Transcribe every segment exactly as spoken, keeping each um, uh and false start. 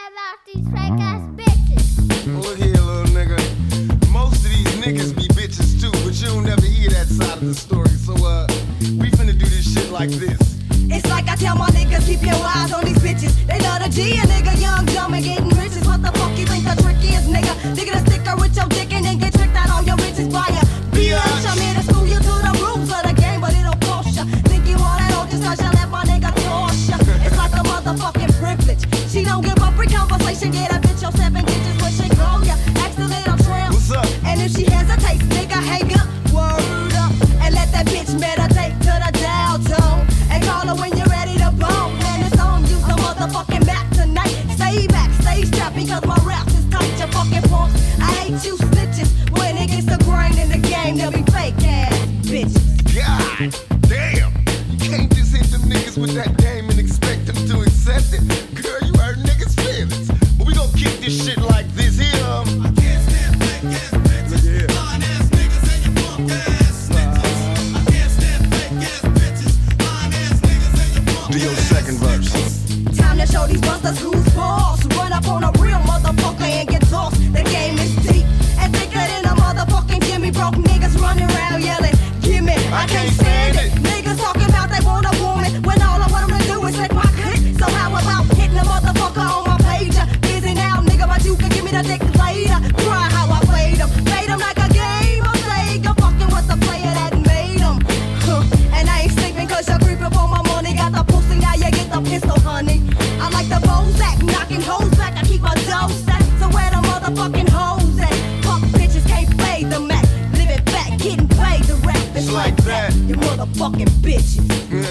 about these fake ass bitches. Look here, little nigga. Most of these niggas be bitches too, but you don't never hear that side of the story. So, uh, we finna do this shit like this. It's like I tell my niggas, keep your eyes on these bitches. They love the G, a nigga young, dumb, and getting riches. What the fuck you think the trick is, nigga? Nigga, the sticker with your dick and then get tricked out on your riches by a bitch. I'm here to school you to the rules of the game, but it'll cost ya. Think you all that old just cause you let my nigga toss ya. It's like a motherfucking privilege. She don't give up free conversation, get a bitch your seven digits when she grow ya. Ask the little tramp. What's up? And if she hesitates, nigga, hang up, word up, and let that bitch meditate to the dial tone. And call her when you're ready to bone. And it's on you, the motherfucking back tonight. Stay back, stay strapped because my raps is tight, you fucking punks. I hate you snitches. When it gets the grind in the game, they'll be fake ass bitches. God damn! You can't just hit them niggas with that game and expect them to accept it. Girl, you hurt niggas' feelings. But we gon' kick this shit like this here. Um, I can't stand fake ass bitches, lying ass niggas and your punk ass snitches. I can't stand fake ass bitches, lying ass niggas and your punk ass. Do your second verse. Time to show these busters who's boss. Run up on a real motherfucker and get tossed. The game is deep and thicker than a motherfucking Jimmy. Broke niggas running around yelling, gimme, I can't stand it. Niggas talking about they want a woman when all I want them to do is take my clip. So how about hitting a motherfucker on my page? Busy now, nigga, but you can give me the dick later. Try how I played them, played them like a game of Sega. Fucking with the player that made them. Huh. And I ain't sleeping cause you're creeping for my money. Got the pussy, now you get the pistol, honey. I like the Bozak, knocking hoes back. I keep my dough stacked, so where the motherfucking hoes at? Fuck bitches can't play the Mac. Live it back, getting paid the rap. It's like that. You motherfucking bitches.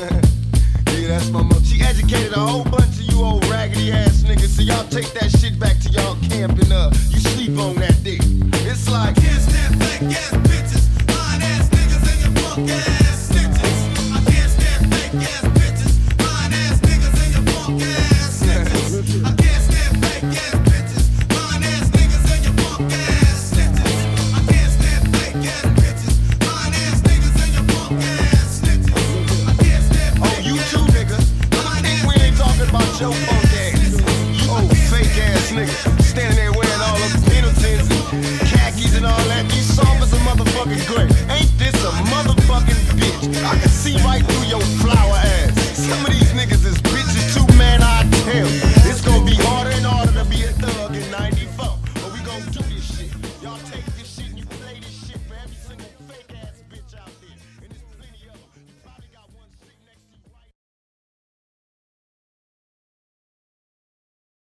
Yeah, that's my mom. She educated a whole bunch of you old raggedy ass niggas. So y'all take that shit back to y'all camp and uh, you sleep on that dick. It's like, I can't stand fake ass bitches, lying ass niggas and your punk ass snitches. I can't stand fake ass bitches, lying ass niggas and your punk ass snitches. I can't stand fake ass bitches, lying ass niggas and your punk ass snitches. I can't stand fake ass bitches, lying ass niggas and your punk ass snitches. I can't stand fake ass. Oh, you too, nigga. I think we ain't talking about your punk ass. You old fake ass nigga, standing there wearing all them Pendletons and khakis and all that. You soft as a motherfucking grape. Ain't this a motherfucking bitch? I can see right through